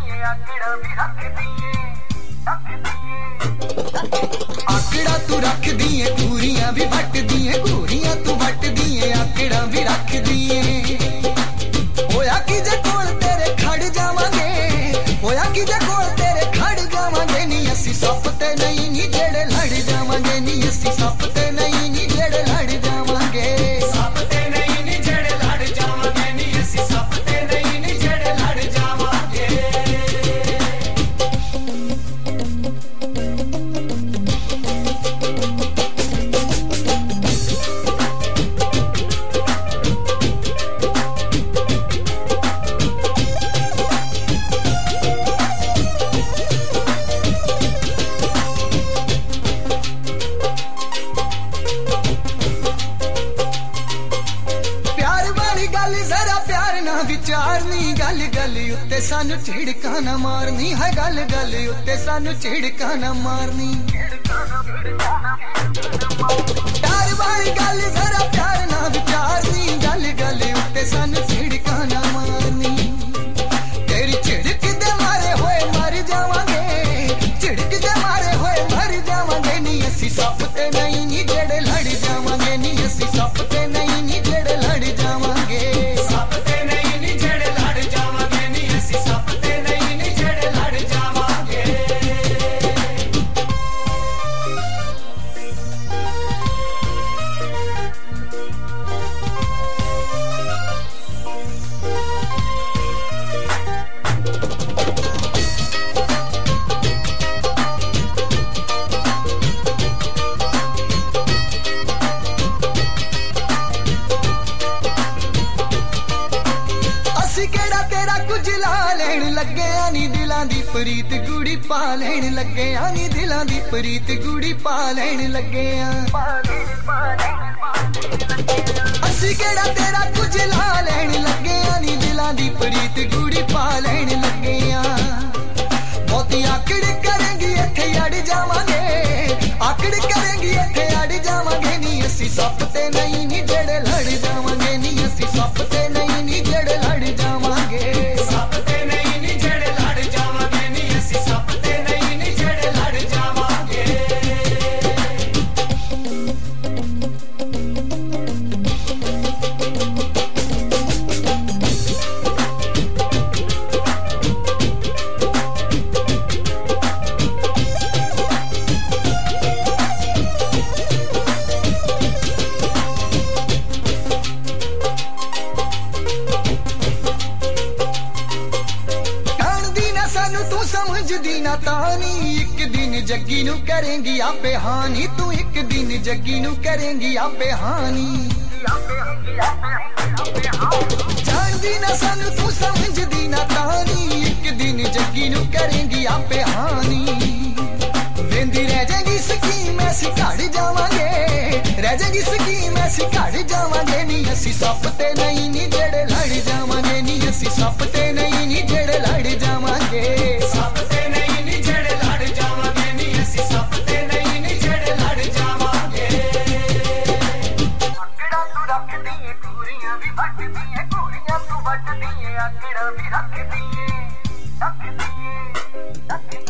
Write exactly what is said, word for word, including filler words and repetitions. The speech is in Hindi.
आकड़ा तू रख दिए पूरियां भी वट दिए पूरियां तू वट दिए आकड़ा भी रख दिए होया कि जे कोल तेरे खड़ जावांगे होया कि जे कोल तेरे खड़ जावांगे नी असी सप ते नहीं नी जेड़े लड़ जावांगे नी असी सप ते नहीं नी जेड़े लड़ जावांगे सप ते नहीं नी जेड़े लड़ जावांगे नी असी सप ते नहीं नी जेड़े लड़ जावांगे। विचारनी गल गल उत्ते सानू झिड़का ना मारनी है गल गल उत्ते सानू झिड़का ना मारनी प्यार वाली गल जरा प्यार ना विचारनी गल गल उत्ते सानू झिड़का ना मारनी तेरी झिड़क दे मारे होए मर जावांगे झिड़क दे मारे होए मर जावांगे नी असी सप ते नहीं नी जेड़े लड़ जावांगे नी असी सप ते नहीं नी जेड़े लड़ जावांगे सप ते नहीं नी जेड़े लड़ जावांगे नी असी सप ते नहीं नी जेड़े लड़ जावांगे। तेरा कुछ ला लेन लगे आनी दिलां दी प्रीत गुड़ी पा लेन लगे आनी दिलां दी प्रीत गुड़ी पा लेन लगे असी केड़ा तेरा कुछ ला लेन लगे आनी दिलां दी प्रीत गुड़ी पा लेन लगे बहुती आकड़ करेंगी इत्थे अड़ जावांगे आकड़ करेंगी इत्थे अड़ जावांगे नी असी सप ते नहीं नी जेड़े लड़ जावांगे नी असी सप ते नहीं नी जेड़े लड़ जावांगे सप ते नहीं नी जेड़े लड़ जावांगे नी असी सप ते नहीं नी जेड़े लड़ जावांगे। सानू तू समझदी ना तानी एक दिन जग्गी नू करेंगी आपे हानी तू एक दिन जग्गी नू करेंगी आपे हानी जानदी ना सानू तू समझदी ना तानी एक दिन जग्गी नू करेंगी आपे हानी वेंदी रह जाएगी स्कीम ऐसी काढ़ जावांगे रह जाएगी स्कीम ऐसी काढ़ जावांगे नी असी सप ते नहीं नी जेड़े लड़ जावांगे नी असी सप ते नहीं नी जेड़े लड़ जावांगे सप ते नहीं नी जेड़े लड़ जावांगे नी असी सप ते नहीं नी जेड़े लड़ जावांगे। आकड़ा तू रख दिए पूरियां भी वट दिए पूरियां तू वट दिए आकड़ा भी रख दिए रख दिए रख